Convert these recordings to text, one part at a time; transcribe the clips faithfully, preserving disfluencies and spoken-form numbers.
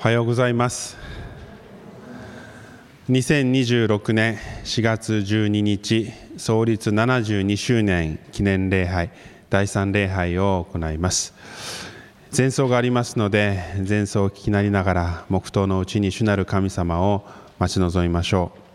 おはようございます。にせんにじゅうろくねんしがつじゅうににち、創立ななじゅうにしゅうねん記念礼拝、だいさん礼拝を行います。前奏がありますので、前奏を聞きなりながら、黙祷のうちに主なる神様を待ち望みましょう。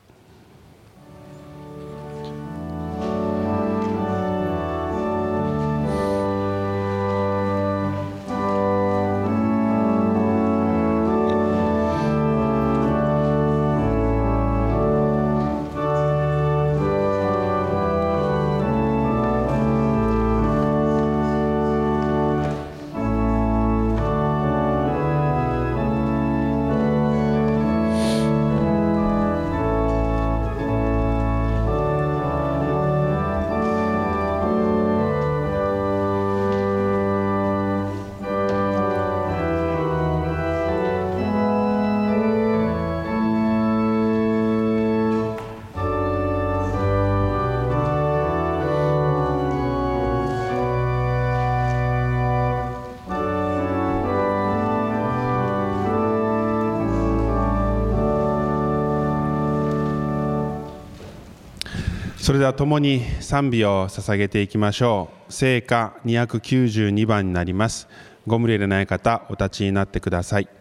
それでは共に賛美を捧げていきましょう。聖歌にひゃくきゅうじゅうにばんになります。ご無理でない方、お立ちになってください。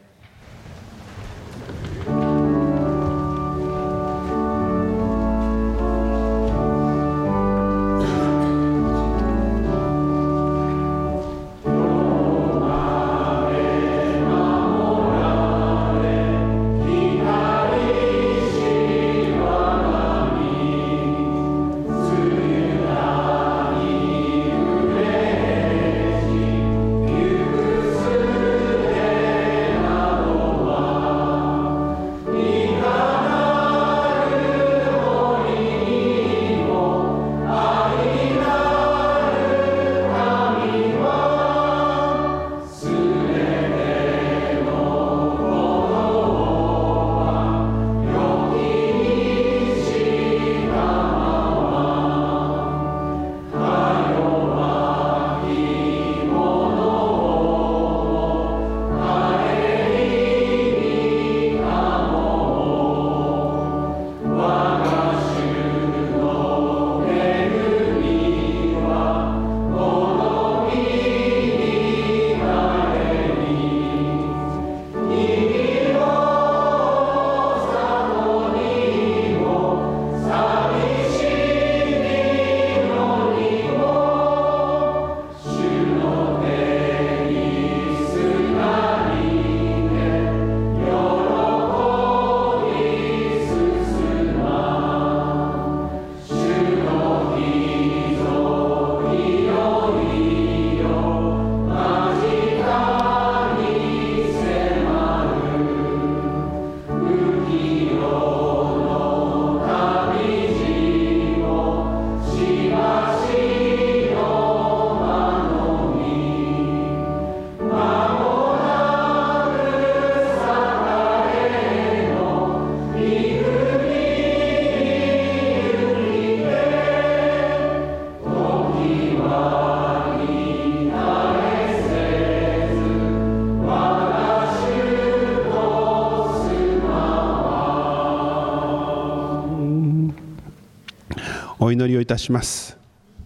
お祈りをいたします。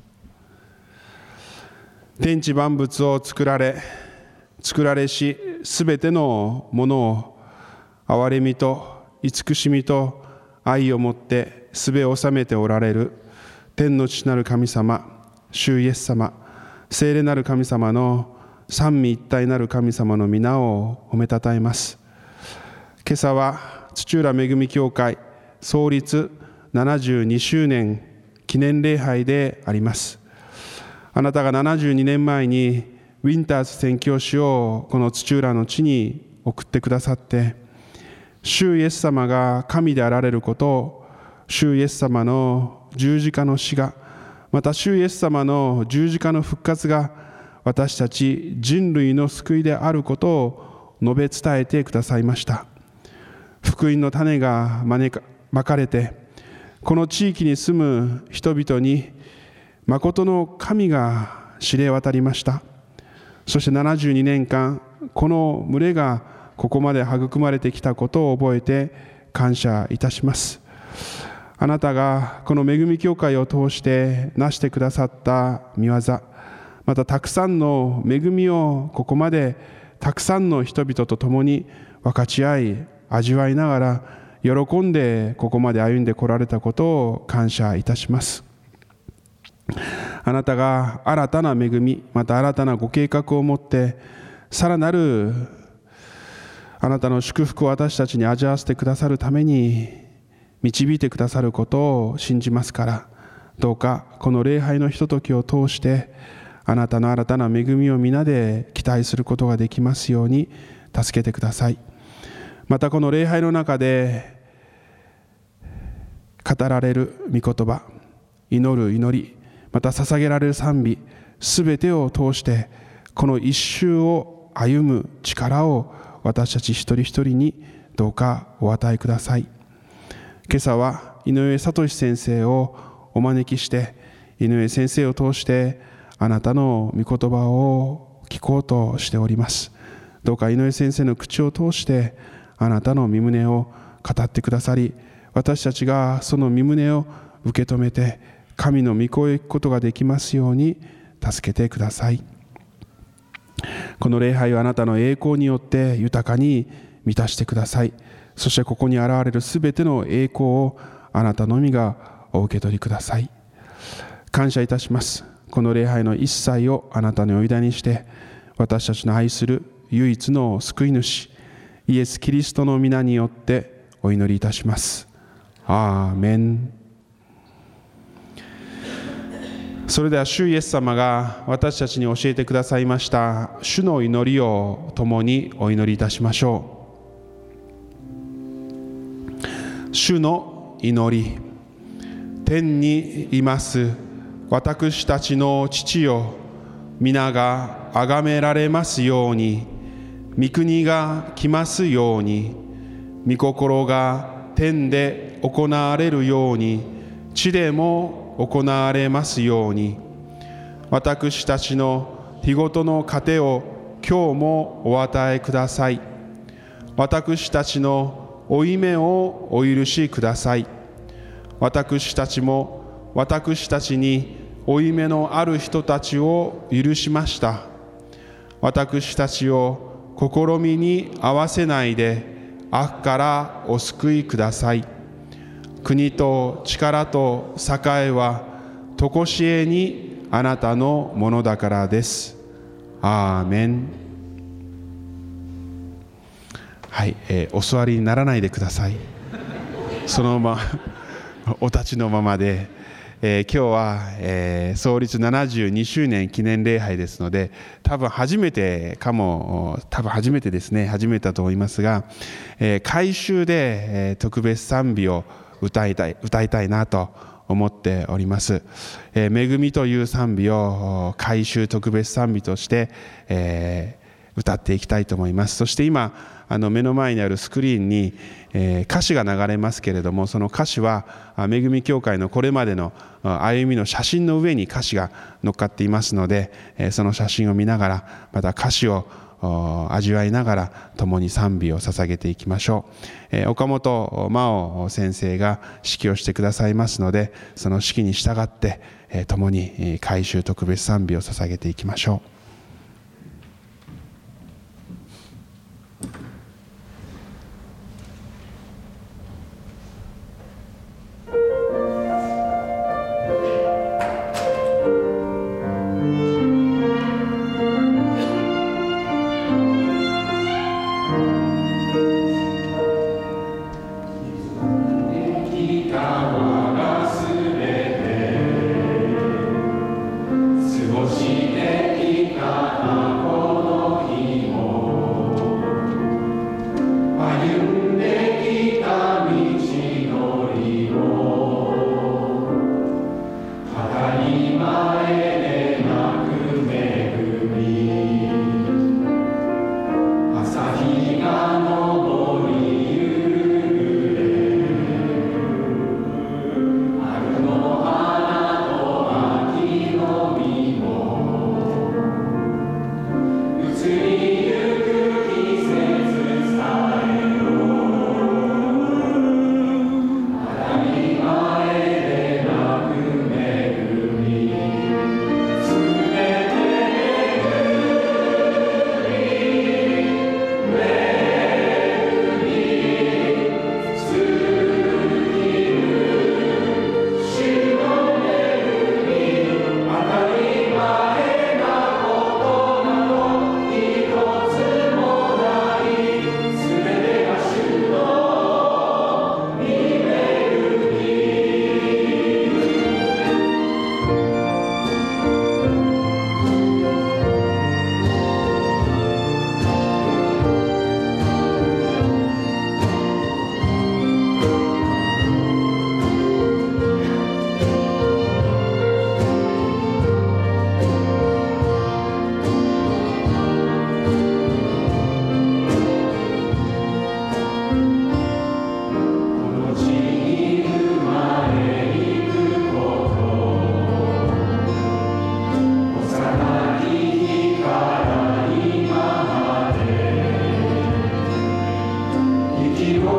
天地万物を作られ作られしすべてのものを憐れみと慈しみと愛をもってすべを治めておられる天の父なる神様、主イエス様、聖霊なる神様の三位一体なる神様の皆を褒めたたえます。今朝は土浦恵み教会創立ななじゅうにしゅうねん記念礼拝であります。あなたがななじゅうにねんまえにウィンターズ宣教師をこの土浦の地に送ってくださって、主イエス様が神であられることを、主イエス様の十字架の死が、また主イエス様の十字架の復活が私たち人類の救いであることを述べ伝えてくださいました。福音の種がまかれて、この地域に住む人々に誠の神が知れ渡りました。そしてななじゅうにねんかん、この群れがここまで育まれてきたことを覚えて感謝いたします。あなたがこの恵み教会を通してなしてくださった御業、またたくさんの恵みをここまでたくさんの人々と共に分かち合い味わいながら喜んでここまで歩んでこられたことを感謝いたします。あなたが新たな恵み、また新たなご計画を持ってさらなるあなたの祝福を私たちに味わわせてくださるために導いてくださることを信じますから、どうかこの礼拝のひとときを通してあなたの新たな恵みを皆で期待することができますように助けてください。またこの礼拝の中で語られる御言葉、祈る祈り、また捧げられる賛美、すべてを通してこの一周を歩む力を私たち一人一人にどうかお与えください。今朝は井上聡先生をお招きして、井上先生を通してあなたの御言葉を聞こうとしております。どうか井上先生の口を通してあなたの御胸を語ってくださり、私たちがその御胸を受け止めて神の御声を聞くことができますように助けてください。この礼拝をあなたの栄光によって豊かに満たしてください。そしてここに現れるすべての栄光をあなたのみがお受け取りください。感謝いたします。この礼拝の一切をあなたにお委ねにして、私たちの愛する唯一の救い主イエス・キリストの皆によってお祈りいたします。アーメン。それでは主イエス様が私たちに教えてくださいました主の祈りを共にお祈りいたしましょう。主の祈り。天にいます私たちの父よ、皆が崇められますように、御国が来ますように、御心が天で行われるように地でも行われますように、私たちの日ごとの糧を今日もお与えください。私たちの負い目をお許しください。私たちも私たちに負い目のある人たちを許しました。私たちを試みに合わせないで悪からお救いください。国と力と栄はとこしえにあなたのものだからです。アーメン。はい、えー、お座りにならないでください。そのままお立ちのままで、えー、今日は、えー、創立ななじゅうにしゅうねん記念礼拝ですので、多分初めてかも多分初めてですね初めてだと思いますが、えー、改修で、えー、特別賛美を歌いたい歌いたいなと思っております。えー、恵みという賛美を改修特別賛美として、えー歌っていきたいと思います。そして今あの目の前にあるスクリーンに、えー、歌詞が流れますけれども、その歌詞は恵み教会のこれまでの歩みの写真の上に歌詞が載っかっていますので、えー、その写真を見ながらまた歌詞を味わいながら共に賛美を捧げていきましょう。えー、岡本真央先生が指揮をしてくださいますので、その指揮に従って、えー、共に改修特別賛美を捧げていきましょう。 移りゆく季節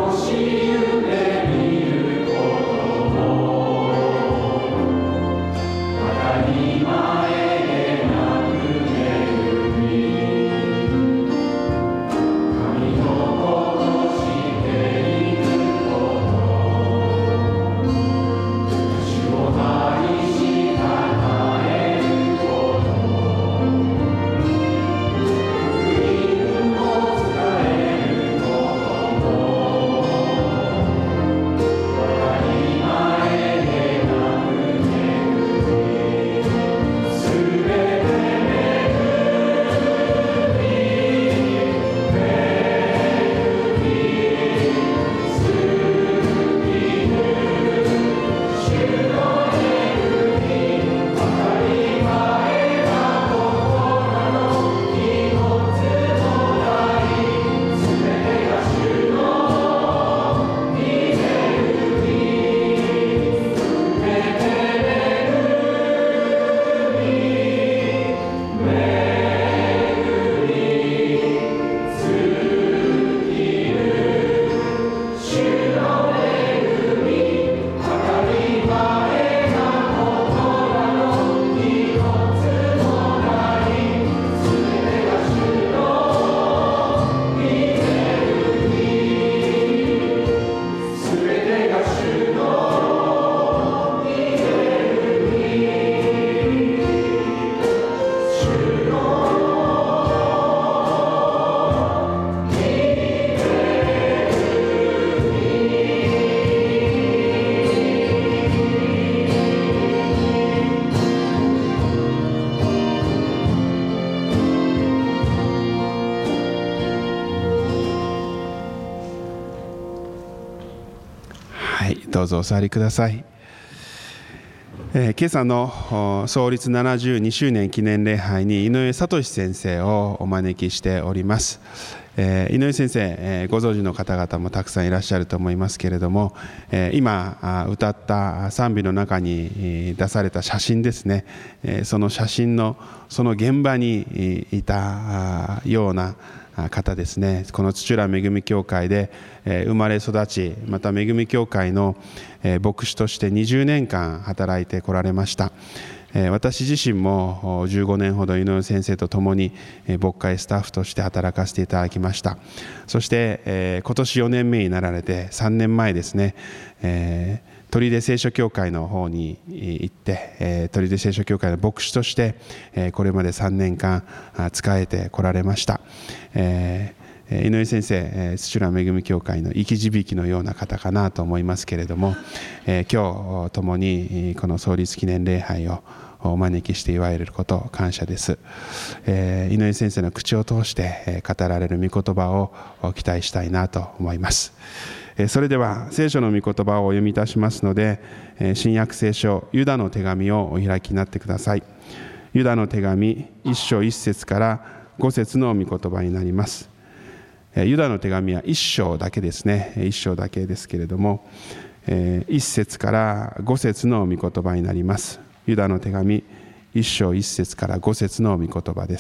どうぞお座りください。えー、今朝の創立ななじゅうにしゅうねん記念礼拝に井上聡先生をお招きしております。えー、井上先生、えー、ご存知の方々もたくさんいらっしゃると思いますけれども、えー、今歌った賛美の中に出された写真ですね、えー、その写真のその現場にいたような方ですね。この土浦恵み教会で生まれ育ち、また恵み教会の牧師としてにじゅうねんかん働いてこられました。私自身もじゅうごねんほど井上先生と共に牧会スタッフとして働かせていただきました。そして今年よねんめになられてさんねんまえですね、砦聖書協会の方に行って砦聖書協会の牧師としてこれまでさんねんかん仕えてこられました。井上先生、土浦恵み教会の生き字引のような方かなと思いますけれども、今日共にこの創立記念礼拝をお招きして祝えることを感謝です。井上先生の口を通して語られる御言葉を期待したいなと思います。それでは聖書の御言葉をお読みいたしますので、新約聖書ユダの手紙をお開きになってください。ユダの手紙一章一節から五節の御言葉になります。ユダの手紙は一章だけですね。一章だけですけれども、一節から五節の御言葉になります。ユダの手紙一章一節から五節の御言葉です。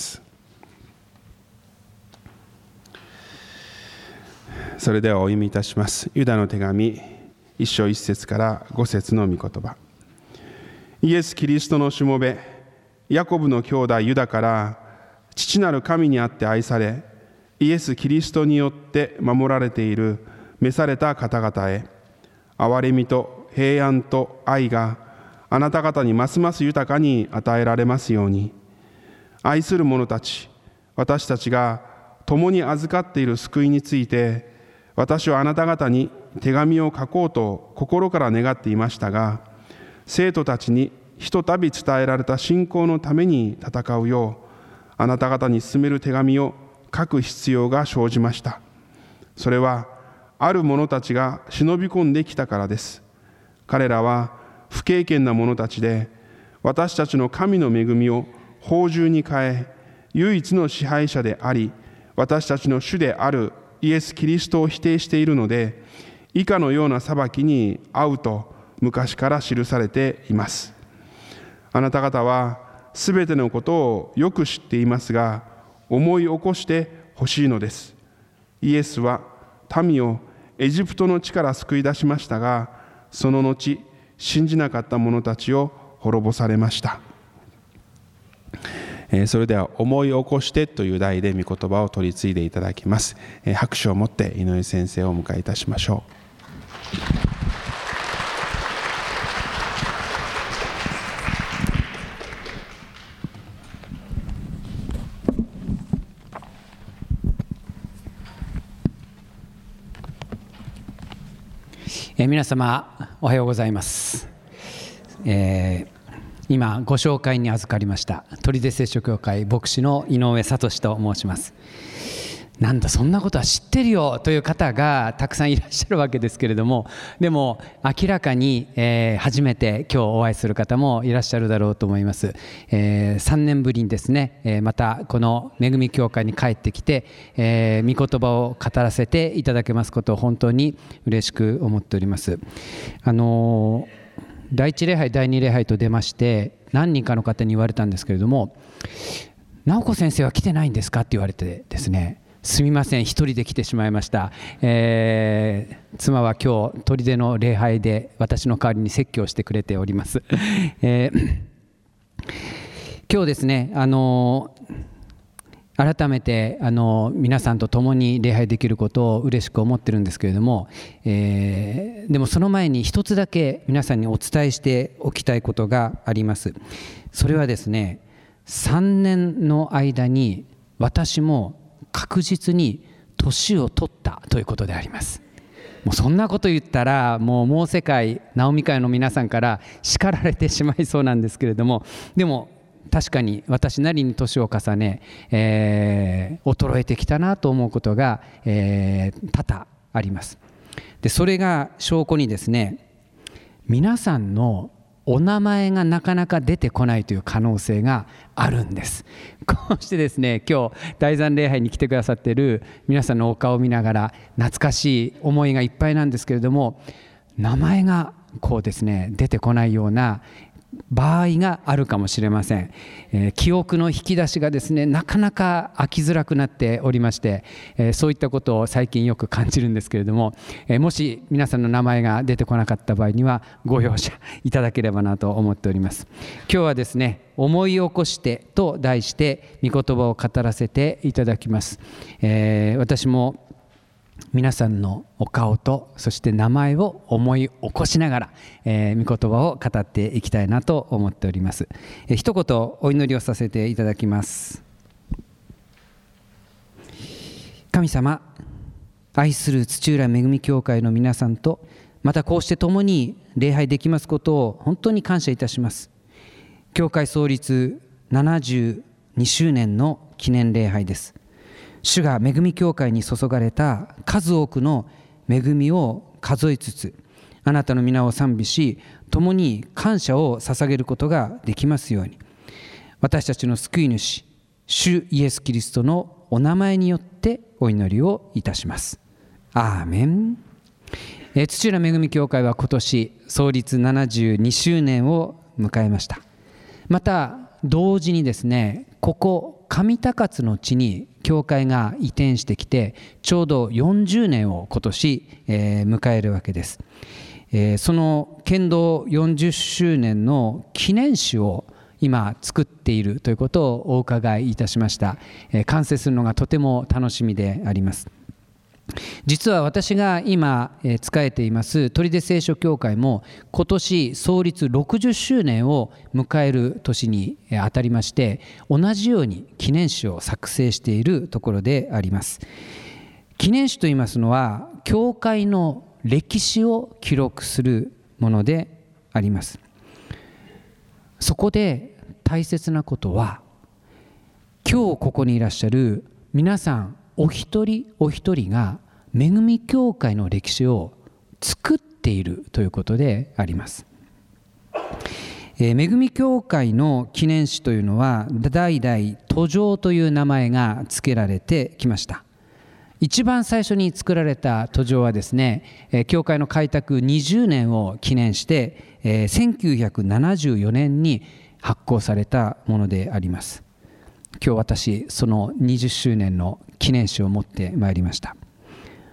それではお読みいたします。ユダの手紙一章一節から五節の御言葉。イエス・キリストのしもべヤコブの兄弟ユダから父なる神にあって愛され、イエス・キリストによって守られている召された方々へ、憐れみと平安と愛があなた方にますます豊かに与えられますように。愛する者たち、私たちが共に預かっている救いについて、私はあなた方に手紙を書こうと心から願っていましたが、生徒たちにひとたび伝えられた信仰のために戦うよう、あなた方に進める手紙を書く必要が生じました。それはある者たちが忍び込んできたからです。彼らは不経験な者たちで、私たちの神の恵みを放縦に変え、唯一の支配者であり、私たちの主であるイエス・キリストを否定しているので、以下のような裁きに遭うと昔から記されています。あなた方はすべてのことをよく知っていますが、思い起こしてほしいのです。イエスは民をエジプトの地から救い出しましたが、その後信じなかった者たちを滅ぼされました。それでは思い起こしてという題で御言葉を取り継いでいただきます。拍手をもって井上先生をお迎えいたしましょう。 えー、皆様おはようございます。えー、今ご紹介に預かりました取手聖書教会牧師の井上聡と申します。なんだそんなことは知ってるよという方がたくさんいらっしゃるわけですけれども、でも明らかに、えー、初めて今日お会いする方もいらっしゃるだろうと思います。えー、さんねんぶりにですね、えー、またこの恵み教会に帰ってきて、えー、御言葉を語らせていただけますことを本当に嬉しく思っております。あのー、だいいち礼拝だいに礼拝と出まして何人かの方に言われたんですけれども、直子先生は来てないんですかって言われてですね、すみません一人で来てしまいました。えー、妻は今日砦の礼拝で私の代わりに説教してくれております。えー、今日ですね、あのー、改めてあのー、皆さんと共に礼拝できることを嬉しく思ってるんですけれども、えー、でもその前に一つだけ皆さんにお伝えしておきたいことがあります。それはですね、さんねんの間に私も確実に年を取ったということであります。もうそんなこと言ったらもうもう世界ナオミ会の皆さんから叱られてしまいそうなんですけれども、でも確かに私なりに年を重ね、えー、衰えてきたなと思うことが、えー、多々あります。でそれが証拠にですね、皆さんのお名前がなかなか出てこないという可能性があるんです。こうしてですね、今日大山礼拝に来てくださっている皆さんのお顔を見ながら懐かしい思いがいっぱいなんですけれども、名前がこうですね出てこないような場合があるかもしれません。えー、記憶の引き出しがですねなかなか開きづらくなっておりまして、えー、そういったことを最近よく感じるんですけれども、えー、もし皆さんの名前が出てこなかった場合にはご容赦いただければなと思っております。今日はですね、思い起こしてと題して御言葉を語らせていただきます。えー、私も皆さんのお顔とそして名前を思い起こしながら、えー、御言葉を語っていきたいなと思っております。えー、一言お祈りをさせていただきます。神様、愛する土浦恵み教会の皆さんとまたこうして共に礼拝できますことを本当に感謝いたします。教会創立ななじゅうにしゅうねんの記念礼拝です。主が恵み教会に注がれた数多くの恵みを数えつつ、あなたの皆を賛美し、共に感謝を捧げることができますように、私たちの救い主、主イエス・キリストのお名前によってお祈りをいたします。アーメン。えー、土浦恵み教会は今年創立ななじゅうにしゅうねんを迎えました。また同時にですね、ここ上高津の地に教会が移転してきてちょうどよんじゅうねんを今年、えー、迎えるわけです。えー、その県道よんじゅっしゅうねんの記念誌を今作っているということをお伺いいたしました。えー、完成するのがとても楽しみであります。実は私が今仕えています取手聖書教会も今年創立ろくじゅっしゅうねんを迎える年にあたりまして、同じように記念誌を作成しているところであります。記念誌といいますのは教会の歴史を記録するものであります。そこで大切なことは、今日ここにいらっしゃる皆さんお一人お一人が恵み教会の歴史を作っているということであります。えー、恵み教会の記念誌というのは代々途上という名前が付けられてきました。一番最初に作られた途上はですね、えー、教会の開拓にじゅうねんを記念して、えー、せんきゅうひゃくななじゅうよねんに発行されたものであります。今日私そのにじゅっしゅうねんの記念誌を持ってまいりました。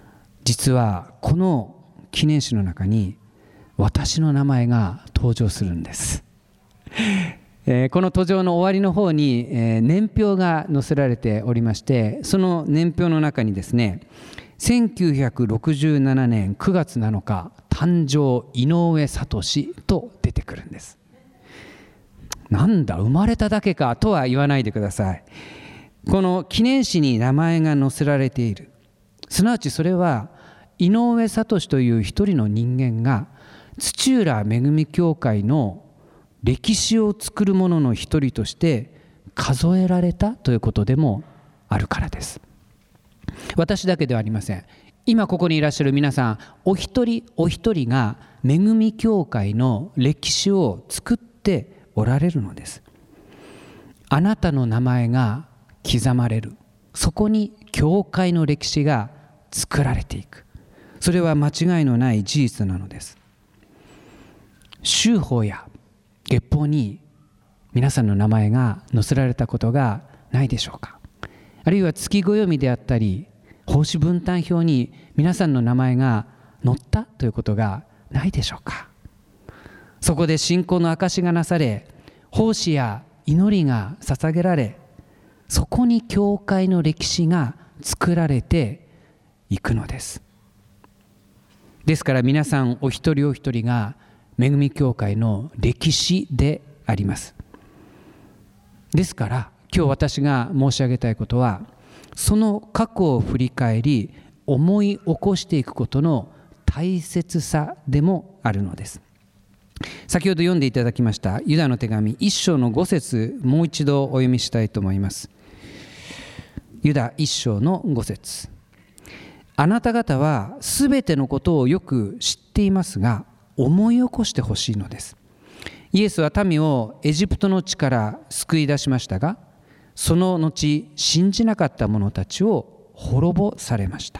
実はこの記念誌の中に私の名前が登場するんです。えー、この途上の終わりの方に、えー、年表が載せられておりまして、その年表の中にですね、せんきゅうひゃくろくじゅうななねんくがつなのか誕生井上聡と出てくるんです。なんだ生まれただけかとは言わないでください。この記念誌に名前が載せられている、すなわちそれは井上聡という一人の人間が土浦恵み教会の歴史を作る者の一人として数えられたということでもあるからです。私だけではありません。今ここにいらっしゃる皆さんお一人お一人が恵み教会の歴史を作っておられるのです。あなたの名前が刻まれる、そこに教会の歴史が作られていく、それは間違いのない事実なのです。修法や月報に皆さんの名前が載せられたことがないでしょうか。あるいは月暦であったり奉仕分担表に皆さんの名前が載ったということがないでしょうか。そこで信仰の証しがなされ、奉仕や祈りが捧げられ、そこに教会の歴史が作られていくのです。ですから皆さんお一人お一人が恵み教会の歴史であります。ですから今日私が申し上げたいことは、その過去を振り返り思い起こしていくことの大切さでもあるのです。先ほど読んでいただきましたユダの手紙一章の五節、もう一度お読みしたいと思います。ユダ一章の五節、あなた方はすべてのことをよく知っていますが思い起こしてほしいのです。イエスは民をエジプトの地から救い出しましたが、その後信じなかった者たちを滅ぼされました。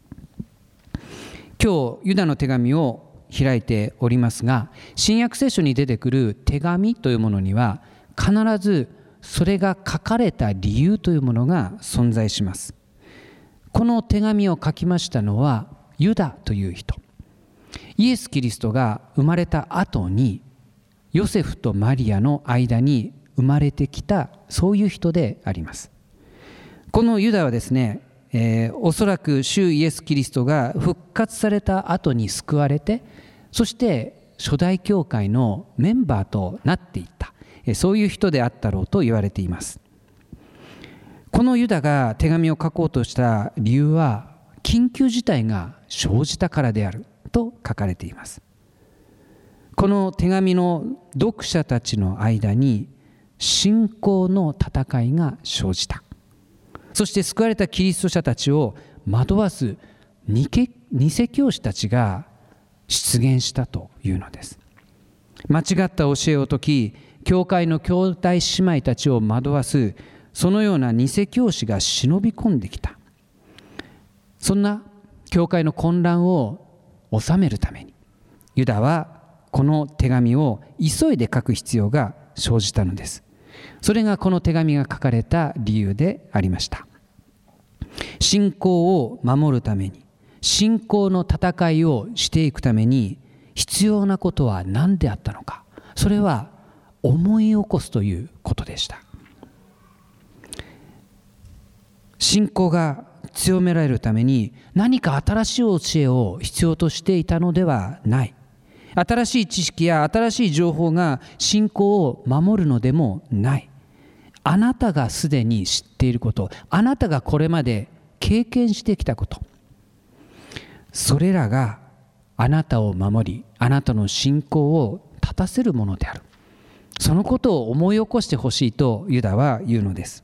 今日ユダの手紙を開いておりますが、新約聖書に出てくる手紙というものには必ずそれが書かれた理由というものが存在します。この手紙を書きましたのはユダという人。イエス・キリストが生まれた後にヨセフとマリアの間に生まれてきた、そういう人であります。このユダはですね、えー、おそらく主イエス・キリストが復活された後に救われて、そして初代教会のメンバーとなっていった、そういう人であったろうと言われています。このユダが手紙を書こうとした理由は緊急事態が生じたからであると書かれています。この手紙の読者たちの間に信仰の戦いが生じた。そして救われたキリスト者たちを惑わす偽教師たちが出現したというのです。間違った教えを説き、教会の兄弟姉妹たちを惑わすそのような偽教師が忍び込んできた。そんな教会の混乱を収めるためにユダはこの手紙を急いで書く必要が生じたのです。それがこの手紙が書かれた理由でありました。信仰を守るために、信仰の戦いをしていくために必要なことは何であったのか。それは思い起こすということでした。信仰が強められるために何か新しい教えを必要としていたのではない。新しい知識や新しい情報が信仰を守るのでもない。あなたがすでに知っていること、あなたがこれまで経験してきたこと、それらがあなたを守り、あなたの信仰を立たせるものである。そのことを思い起こしてほしいとユダは言うのです。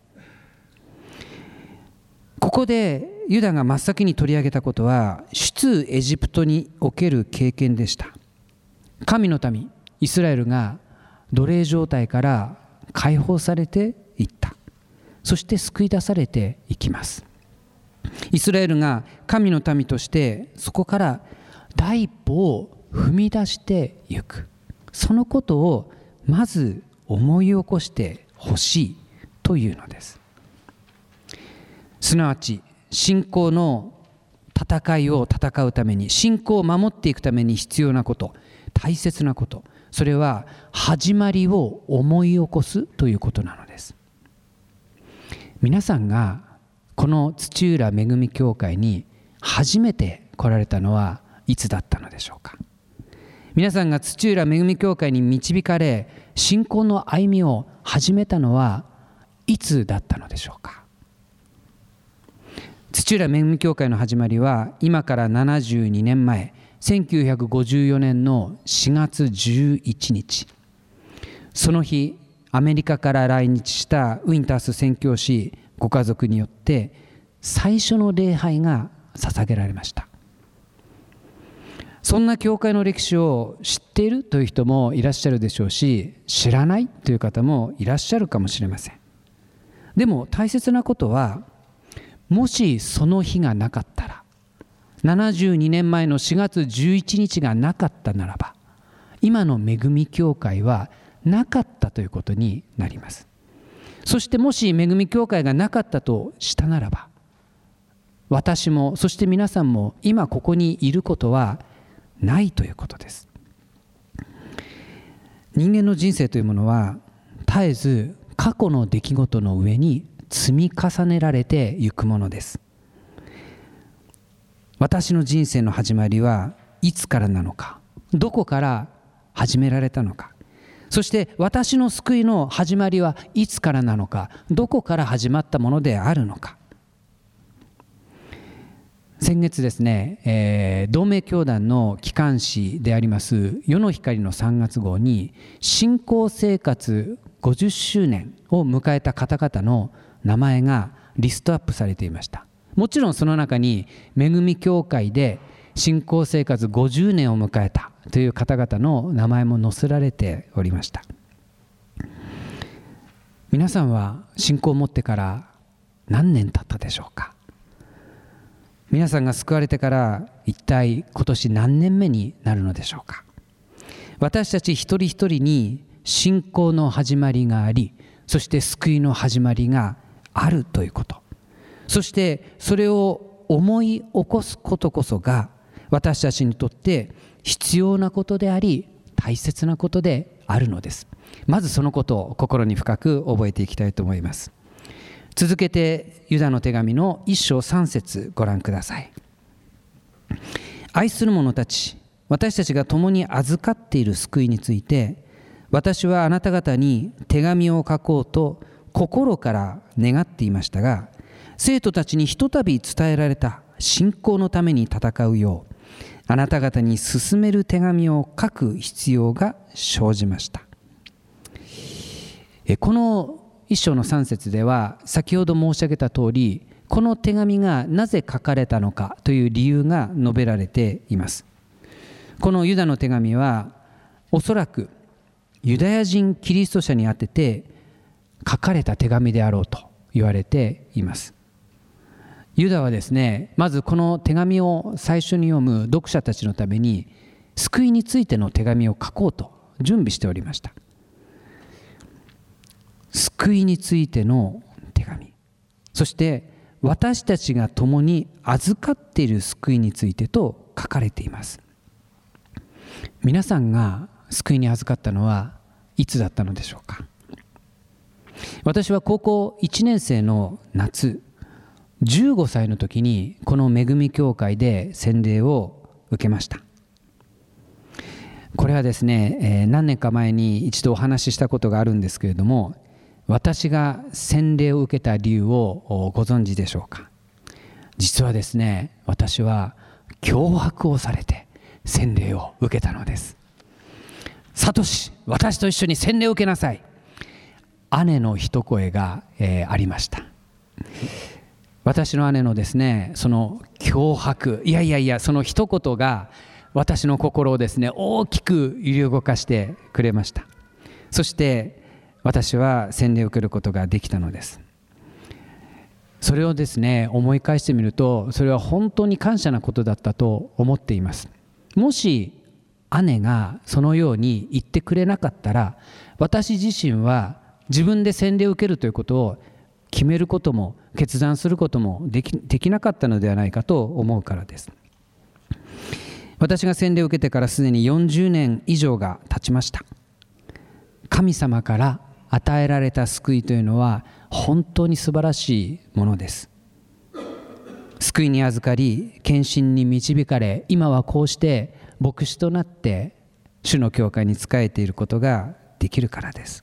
ここでユダが真っ先に取り上げたことは出エジプトにおける経験でした。神の民イスラエルが奴隷状態から解放されていった。そして救い出されていきます。イスラエルが神の民としてそこから第一歩を踏み出していく、そのことをまず思い起こしてほしいというのです。すなわち信仰の戦いを戦うために、信仰を守っていくために必要なこと、大切なこと、それは始まりを思い起こすということなのです。皆さんがこの土浦恵み教会に初めて来られたのはいつだったのでしょうか。皆さんが土浦恵み教会に導かれ、信仰の歩みを始めたのはいつだったのでしょうか。土浦恵み教会の始まりは今からななじゅうにねんまえ、せんきゅうひゃくごじゅうよねんのしがつじゅういちにち、その日アメリカから来日したウィンタース宣教師ご家族によって最初の礼拝が捧げられました。そんな教会の歴史を知っているという人もいらっしゃるでしょうし、知らないという方もいらっしゃるかもしれません。でも大切なことは、もしその日がなかったら、ななじゅうにねんまえのしがつじゅういちにちがなかったならば、今の恵み教会はなかったということになります。そしてもし恵み教会がなかったとしたならば、私もそして皆さんも今ここにいることはないということです。人間の人生というものは絶えず過去の出来事の上に積み重ねられていくものです。私の人生の始まりはいつからなのか、どこから始められたのか、そして私の救いの始まりはいつからなのか、どこから始まったものであるのか。先月ですね、えー、同盟教団の機関誌であります世の光のさんがつ号に信仰生活ごじゅっしゅうねんを迎えた方々の名前がリストアップされていました。もちろんその中に恵み教会で信仰生活ごじゅうねんを迎えたという方々の名前も載せられておりました。皆さんは信仰を持ってから何年経ったでしょうか。皆さんが救われてから一体今年何年目になるのでしょうか。私たち一人一人に信仰の始まりがあり、そして救いの始まりがあるということ、そしてそれを思い起こすことこそが私たちにとって必要なことであり、大切なことであるのです。まずそのことを心に深く覚えていきたいと思います。続けてユダの手紙の一章三節ご覧ください。愛する者たち、私たちが共に預かっている救いについて、私はあなた方に手紙を書こうと心から願っていましたが、生徒たちにひとたび伝えられた信仰のために戦うよう、あなた方に勧める手紙を書く必要が生じました。この一章の三節では先ほど申し上げた通り、この手紙がなぜ書かれたのかという理由が述べられています。このユダの手紙はおそらくユダヤ人キリスト者にあてて書かれた手紙であろうと言われています。ユダはですね、まずこの手紙を最初に読む読者たちのために救いについての手紙を書こうと準備しておりました。救いについての手紙、そして私たちが共に預かっている救いについてと書かれています。皆さんが救いに預かったのはいつだったのでしょうか。私は高校いちねんせいの夏、じゅうごさいの時にこの恵み教会で洗礼を受けました。これはですね、えー、何年か前に一度お話ししたことがあるんですけれども、私が洗礼を受けた理由をご存知でしょうか。実はですね、私は脅迫をされて洗礼を受けたのです。サトシ、私と一緒に洗礼を受けなさい。姉の一声が、えー、ありました。私の姉のですね、その脅迫、いやいやいや、その一言が私の心をですね、大きく揺り動かしてくれました。そして私は洗礼を受けることができたのです。それをですね、思い返してみると、それは本当に感謝なことだったと思っています。もし姉がそのように言ってくれなかったら、私自身は自分で洗礼を受けるということを決めることも決断することもでき、できなかったのではないかと思うからです。私が洗礼を受けてからすでによんじゅうねん以上が経ちました。神様から与えられた救いというのは本当に素晴らしいものです。救いに預かり、献身に導かれ、今はこうして牧師となって主の教会に仕えていることができるからです。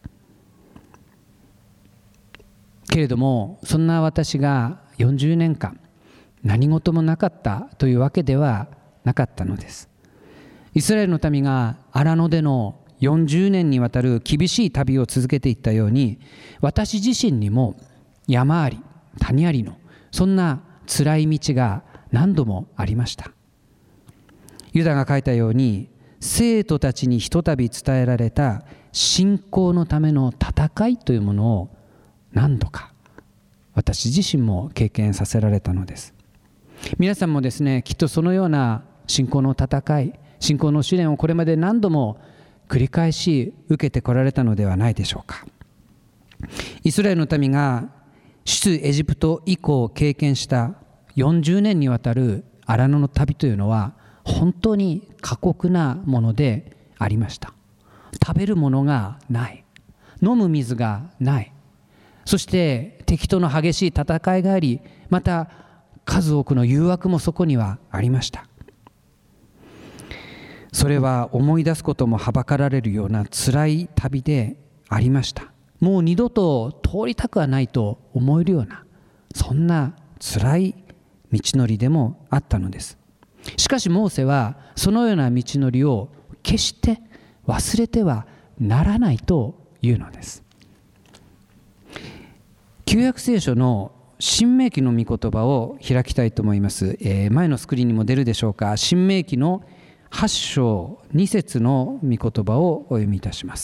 けれども、そんな私がよんじゅうねんかん何事もなかったというわけではなかったのです。イスラエルの民が荒野でのよんじゅうねんにわたる厳しい旅を続けていったように、私自身にも山あり谷ありのそんな辛い道が何度もありました。ユダが書いたように、生徒たちにひとたび伝えられた信仰のための戦いというものを何度か私自身も経験させられたのです。皆さんもですね、きっとそのような信仰の戦い、信仰の試練をこれまで何度も繰り返し受けてこられたのではないでしょうか。イスラエルの民が出エジプト以降経験したよんじゅうねんにわたる荒野の旅というのは本当に過酷なものでありました。食べるものがない、飲む水がない、そして敵との激しい戦いがあり、また数多くの誘惑もそこにはありました。それは思い出すこともはばかられるような辛い旅でありました。もう二度と通りたくはないと思えるような、そんな辛い道のりでもあったのです。しかしモーセはそのような道のりを決して忘れてはならないというのです。旧約聖書の新明記の御言葉を開きたいと思います。えー、前のスクリーンにも出るでしょうか。新明記のはち章に節の御言葉をお読みいたします。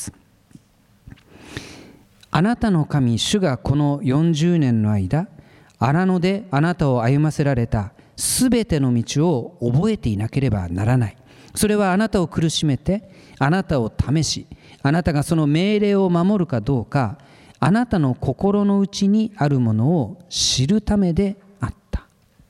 あなたの神主がこのよんじゅうねんの間、荒野であなたを歩ませられたすべての道を覚えていなければならない。それはあなたを苦しめて、あなたを試し、あなたがその命令を守るかどうか、あなたの心の内にあるものを知るためであった。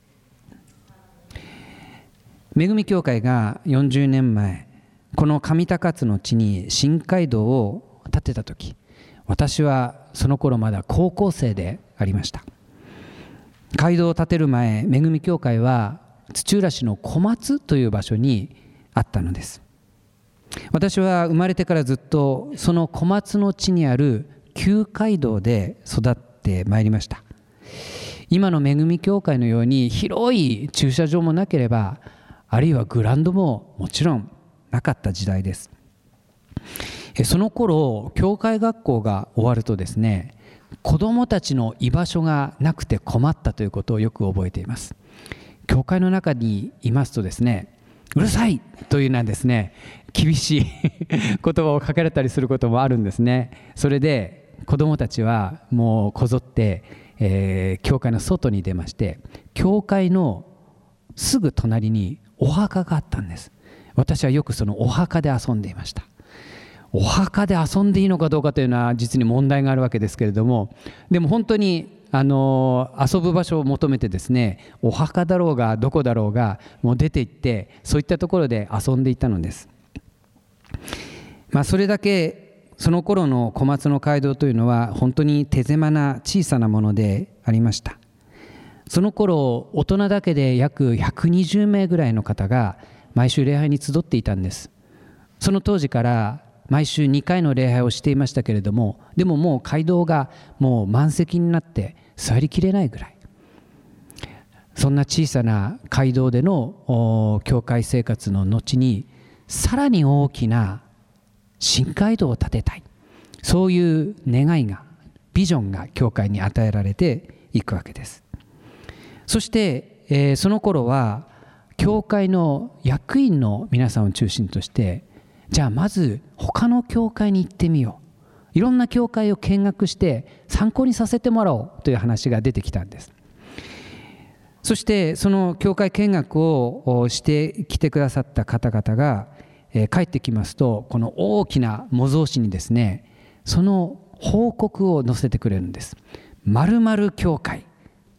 恵み教会がよんじゅうねんまえ、この上高津の地に新街道を建てたとき、私はその頃まだ高校生でありました。街道を建てる前、恵み教会は土浦市の小松という場所にあったのです。私は生まれてからずっとその小松の地にある旧街道で育ってまいりました。今の恵み教会のように広い駐車場もなければ、あるいはグラウンドももちろんなかった時代です。その頃、教会学校が終わるとですね、子どもたちの居場所がなくて困ったということをよく覚えています。教会の中にいますとですね、うるさいというなんですね、厳しい言葉をかけられたりすることもあるんですね。それで子どもたちはもうこぞって、えー、教会の外に出まして、教会のすぐ隣にお墓があったんです。私はよくそのお墓で遊んでいました。お墓で遊んでいいのかどうかというのは実に問題があるわけですけれども、でも本当にあの遊ぶ場所を求めてですね、お墓だろうがどこだろうがもう出て行って、そういったところで遊んでいたのです。まあ、それだけその頃の小松の街道というのは本当に手狭な小さなものでありました。その頃大人だけで約ひゃくにじゅうめいぐらいの方が毎週礼拝に集っていたんです。その当時から毎週にかいの礼拝をしていましたけれども、でももう街道がもう満席になって座りきれないぐらい、そんな小さな街道での教会生活の後に、さらに大きな新街道を建てたい、そういう願いが、ビジョンが教会に与えられていくわけです。そして、えー、その頃は教会の役員の皆さんを中心として、じゃあまず他の教会に行ってみよう、いろんな教会を見学して参考にさせてもらおうという話が出てきたんです。そしてその教会見学をしてきてくださった方々が、えー、帰ってきますと、この大きな模造紙にですね、その報告を載せてくれるんです。〇〇教会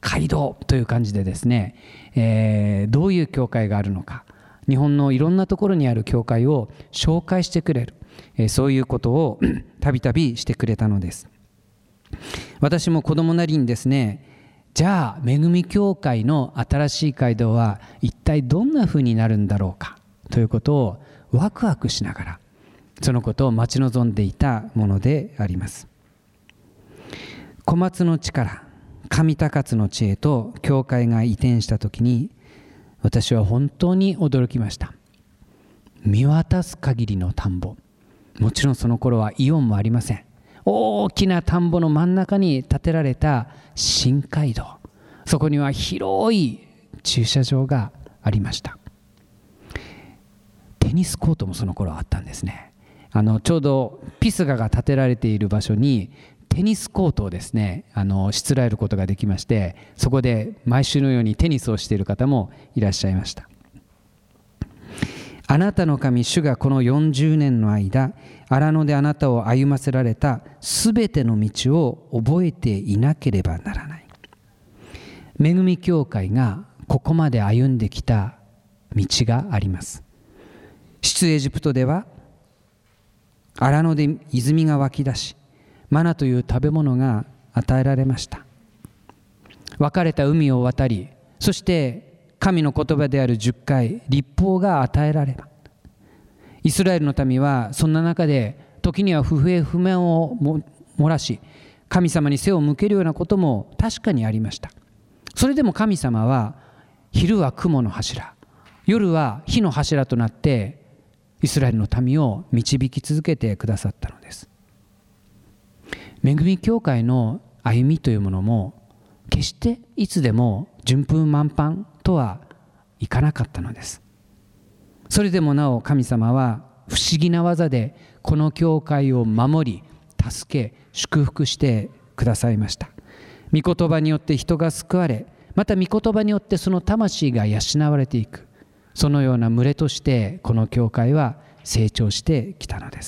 街道という感じでですね、えー、どういう教会があるのか、日本のいろんなところにある教会を紹介してくれる、えー、そういうことをたびたびしてくれたのです。私も子供なりにですね、じゃあ恵み教会の新しい街道は一体どんな風になるんだろうかということをワクワクしながら、そのことを待ち望んでいたものであります。小松の地から上高津の地へと教会が移転したときに、私は本当に驚きました。見渡す限りの田んぼ、もちろんその頃はイオンもありません。大きな田んぼの真ん中に建てられた新街道、そこには広い駐車場がありました。テニスコートもその頃あったんですね。あのちょうどピスガが建てられている場所にテニスコートをですね、あのしつらえることができまして、そこで毎週のようにテニスをしている方もいらっしゃいました。あなたの神主がこのよんじゅうねんの間、荒野であなたを歩ませられたすべての道を覚えていなければならない。恵み教会がここまで歩んできた道があります。出エジプトでは荒野で泉が湧き出し、マナという食べ物が与えられました。分かれた海を渡り、そして神の言葉であるじゅっかい律法が与えられた。イスラエルの民はそんな中で時には不平不満を漏らし、神様に背を向けるようなことも確かにありました。それでも神様は昼は雲の柱、夜は火の柱となってイスラエルの民を導き続けてくださったのです。恵み教会の歩みというものも決していつでも順風満帆とはいかなかったのです。それでもなお神様は不思議な技でこの教会を守り、助け、祝福してくださいました。御言葉によって人が救われ、また御言葉によってその魂が養われていく、そのような群れとしてこの教会は成長してきたのです。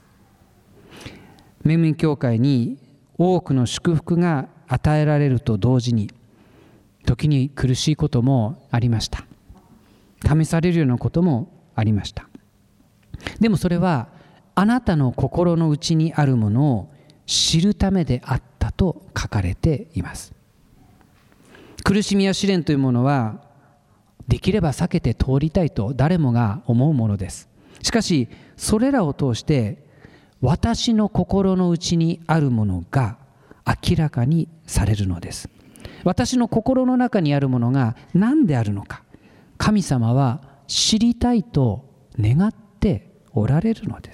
恵み教会に多くの祝福が与えられると同時に、時に苦しいこともありました。試されるようなこともありました。でもそれはあなたの心の内にあるものを知るためであったと書かれています。苦しみや試練というものはできれば避けて通りたいと誰もが思うものです。しかしそれらを通して私の心の内にあるものが明らかにされるのです。私の心の中にあるものが何であるのか、神様は知りたいと願っておられるのです。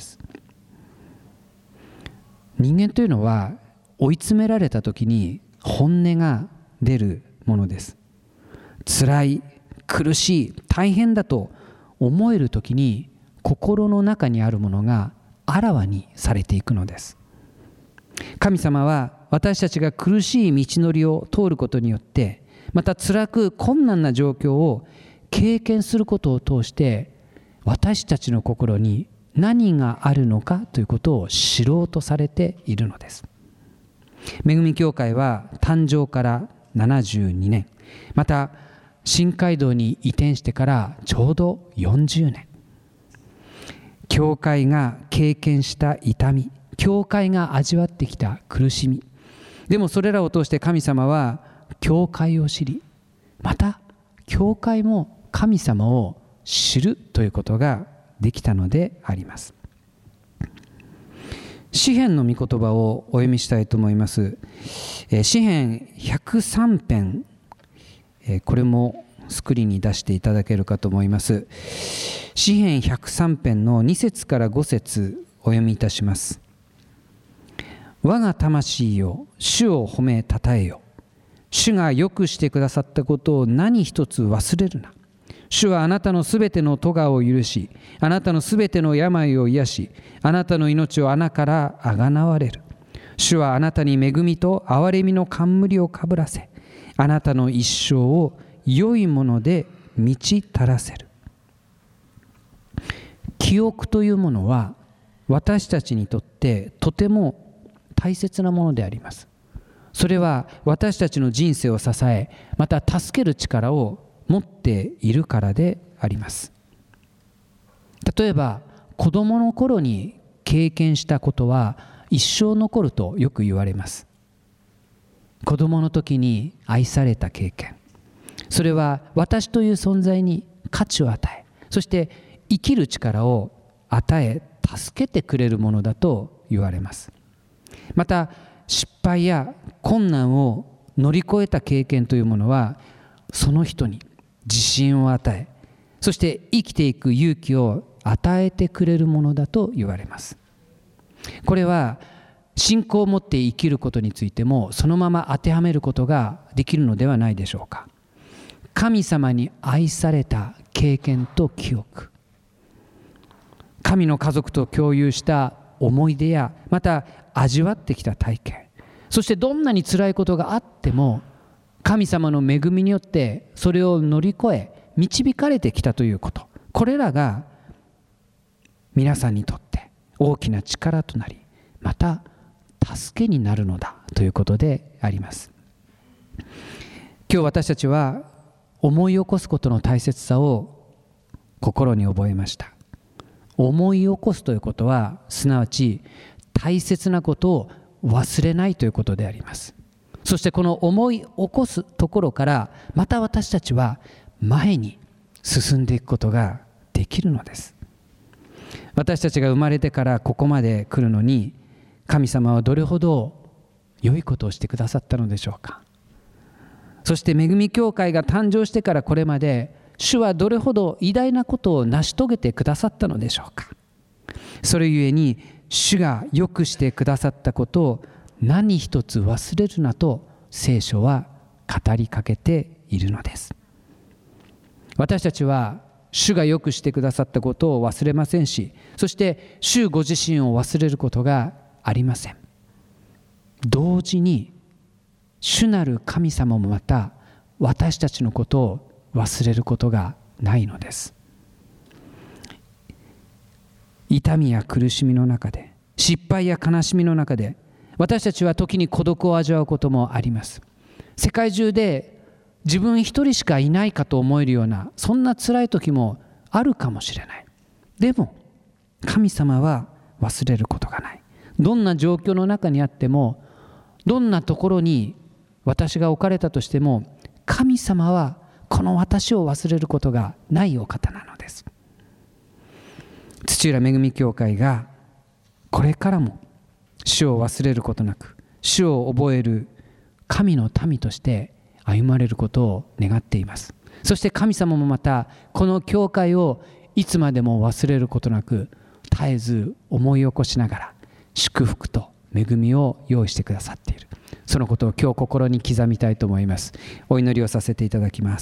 人間というのは追い詰められた時に本音が出るものです。辛い、苦しい、大変だと思える時に心の中にあるものがあらわにされていくのです。神様は私たちが苦しい道のりを通ることによって、また辛く困難な状況を経験することを通して私たちの心に何があるのかということを知ろうとされているのです。恵み教会は誕生からななじゅうにねん、また新街道に移転してからちょうどよんじゅうねん、教会が経験した痛み、教会が味わってきた苦しみ、でもそれらを通して神様は教会を知り、また教会も神様を知るということができたのであります。詩編の御言葉をお読みしたいと思います。詩編ひゃくさんぺん、これもスクリーンに出していただけるかと思います。詩編ひゃくさんぺんのに節からご節お読みいたします。我が魂よ、主を褒めたたえよ。主がよくしてくださったことを何一つ忘れるな。主はあなたのすべての咎を許し、あなたのすべての病を癒し、あなたの命を穴からあがなわれる。主はあなたに恵みと憐れみの冠をかぶらせ、あなたの一生を良いもので満ち足らせる。記憶というものは私たちにとってとても大切なものであります。 それは私たちの人生を支え、また助ける力を持っているからであります。例えば子供の頃に経験したことは一生残るとよく言われます。子供の時に愛された経験、それは私という存在に価値を与え、そして生きる力を与え助けてくれるものだと言われます。また失敗や困難を乗り越えた経験というものはその人に自信を与え、そして生きていく勇気を与えてくれるものだと言われます。これは信仰を持って生きることについてもそのまま当てはめることができるのではないでしょうか。神様に愛された経験と記憶、神の家族と共有した思い出や、また味わってきた体験、そしてどんなに辛いことがあっても神様の恵みによってそれを乗り越え導かれてきたということ、これらが皆さんにとって大きな力となり、また助けになるのだということであります。今日私たちは思い起こすことの大切さを心に覚えました。思い起こすということはすなわち大切なことを忘れないということであります。そしてこの思い起こすところからまた私たちは前に進んでいくことができるのです。私たちが生まれてからここまで来るのに、神様はどれほど良いことをしてくださったのでしょうか。そして恵み教会が誕生してからこれまで、主はどれほど偉大なことを成し遂げてくださったのでしょうか。それゆえに主が良くしてくださったことを何一つ忘れるなと聖書は語りかけているのです。私たちは主が良くしてくださったことを忘れませんし、そして主ご自身を忘れることがありません。同時に主なる神様もまた私たちのことを忘れることがないのです。痛みや苦しみの中で、失敗や悲しみの中で、私たちは時に孤独を味わうこともあります。世界中で自分一人しかいないかと思えるような、そんな辛い時もあるかもしれない。でも神様は忘れることがない。どんな状況の中にあっても、どんなところに私が置かれたとしても、神様はこの私を忘れることがないお方なのです。土浦恵み教会がこれからも主を忘れることなく、主を覚える神の民として歩まれることを願っています。そして神様もまたこの教会をいつまでも忘れることなく、絶えず思い起こしながら祝福と恵みを用意してくださっている。そのことを今日心に刻みたいと思います。お祈りをさせていただきます。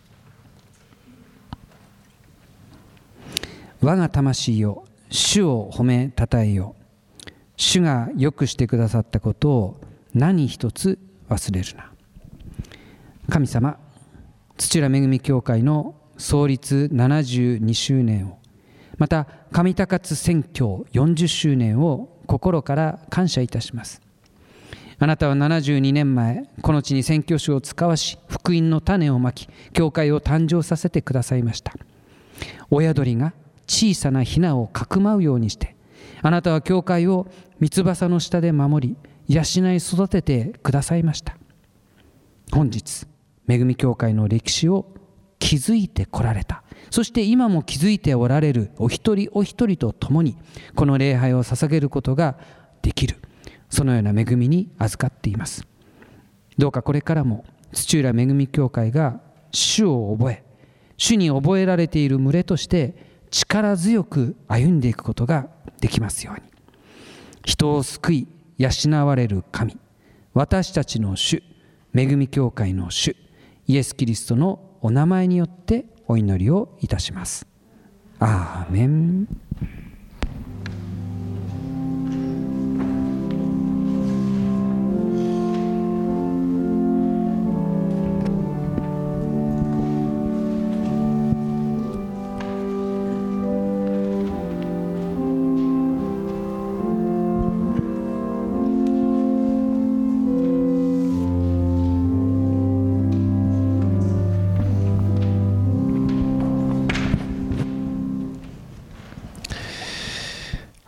我が魂よ、主を褒めたたえよ。主が良くしてくださったことを何一つ忘れるな。神様、土浦恵み教会の創立ななじゅうにしゅうねんを、また上高津宣教よんじゅっしゅうねんを心から感謝いたします。あなたはななじゅうにねんまえ、この地に宣教師を使わし、福音の種をまき、教会を誕生させてくださいました。親鳥が小さなヒナをかくまうようにして、あなたは教会を三翼の下で守り、養い育ててくださいました。本日、恵み教会の歴史を築いてこられた。そして今も築いておられるお一人お一人と共に、この礼拝を捧げることができる。そのような恵みに預かっています。どうかこれからも土浦恵み教会が主を覚え、主に覚えられている群れとして力強く歩んでいくことができますように。人を救い養われる神、私たちの主、恵み教会の主イエス・キリストのお名前によってお祈りをいたします。アーメン。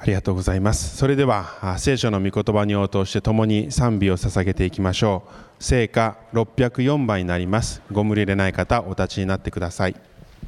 ありがとうございます。それでは聖書の御言葉に応答して共に賛美を捧げていきましょう。聖歌ろっぴゃくよんばんになります。ご無理でない方、お立ちになってください。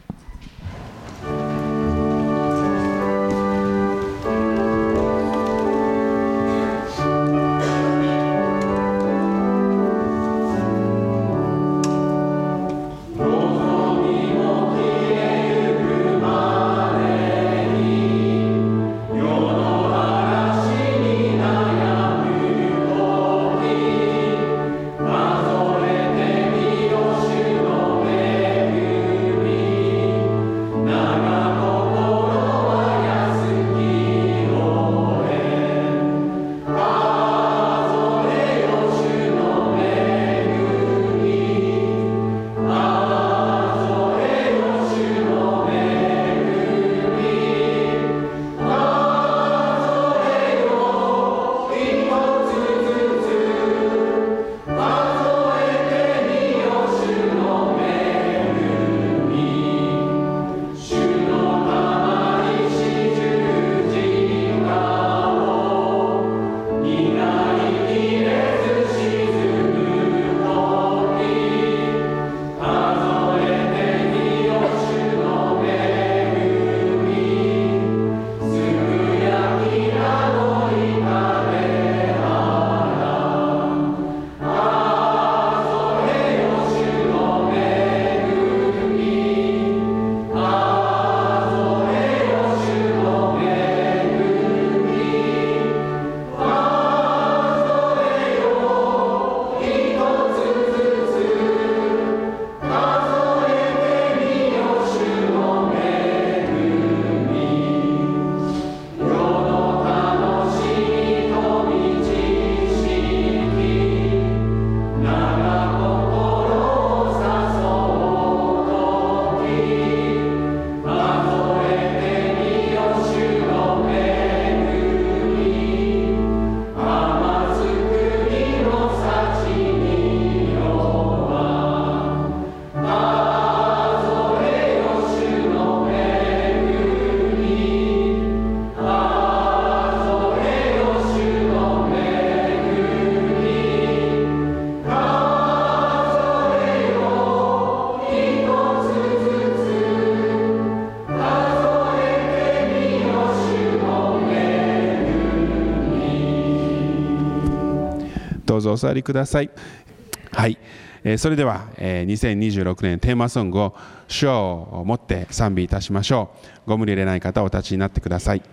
どうぞお座りください。はい、えー、それでは、えー、にせんにじゅうろくねんテーマソングを主をもって賛美いたしましょう。ご無理でない方、お立ちになってください。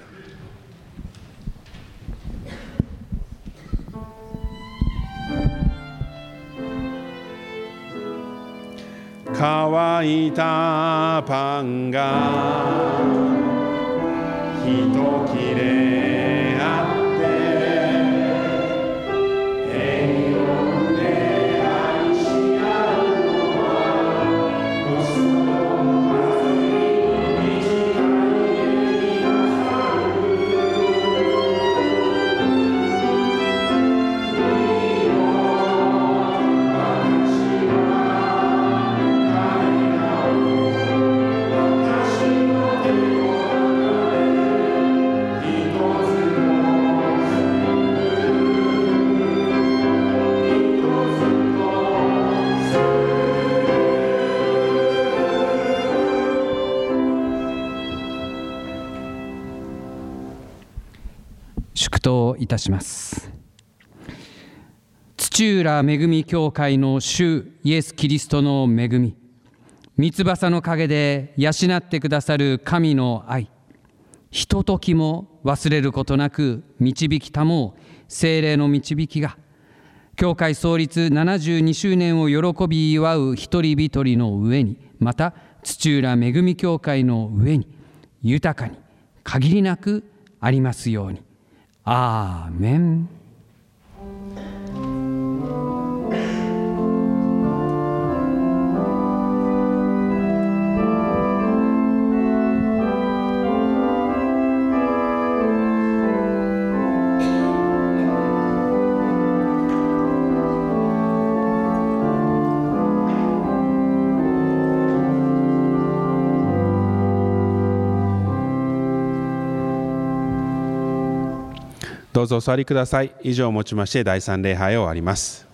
乾いたパンが一切れあって祝祷いたします。土浦恵み教会の主イエス・キリストの恵み、三翼の陰で養ってくださる神の愛、ひとときも忘れることなく導きたもう聖霊の導きが、教会創立ななじゅうにしゅうねんを喜び祝う一人一人の上に、また土浦恵み教会の上に豊かに限りなくありますように。アーメン。 どうぞお座りください。以上をもちまして第三礼拝を終わります。